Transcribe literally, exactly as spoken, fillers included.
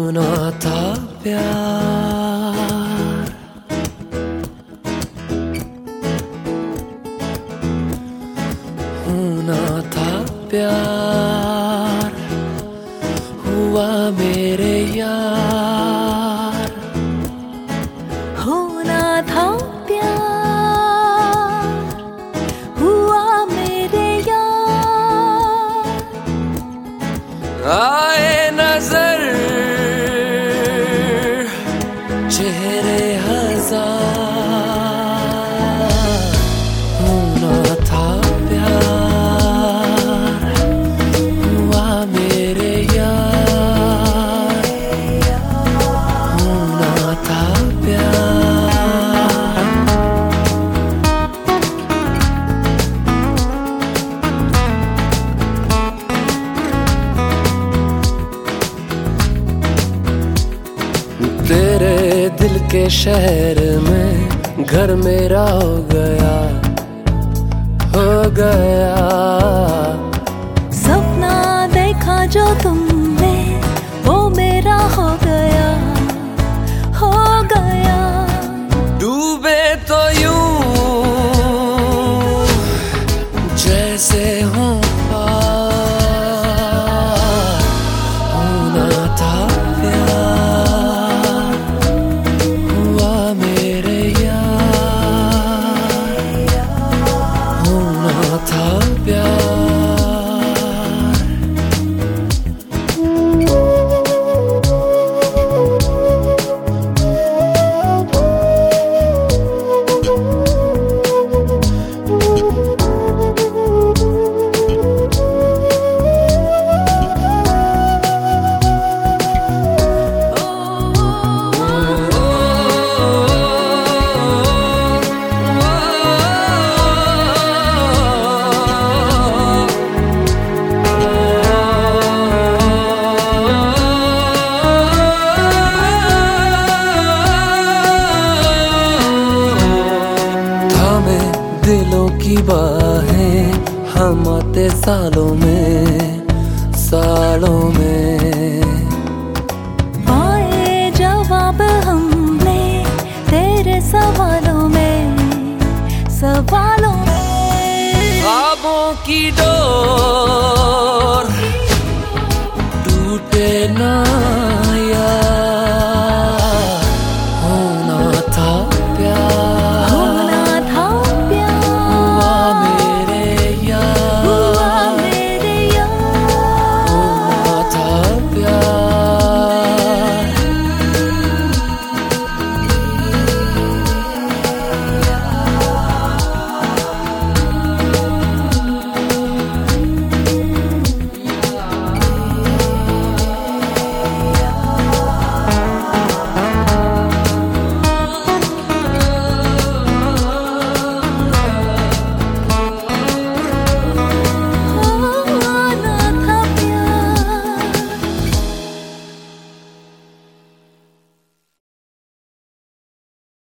होना था प्यार, होना था प्यार, हुआ मेरे यार। होना था प्यार, हुआ मेरे यार। आए नजर चेहरे हजार, होना था प्यार, हुआ मेरे यार। होना था प्यार। तेरे दिल के शहर में घर मेरा हो गया, हो गया। सपना देखा जो तुमने वो मेरा हो गया, हो गया। डूबे तो यूं जैसे हूँ पार, होना था प्यार, हुआ मेरे यार। होना था प्यार। दिलों की बाहें हम आते सालों में, सालों में। पाए जवाब हमने तेरे सवालों में, सवालों में। ख्वाबों की डोर टूटे ना।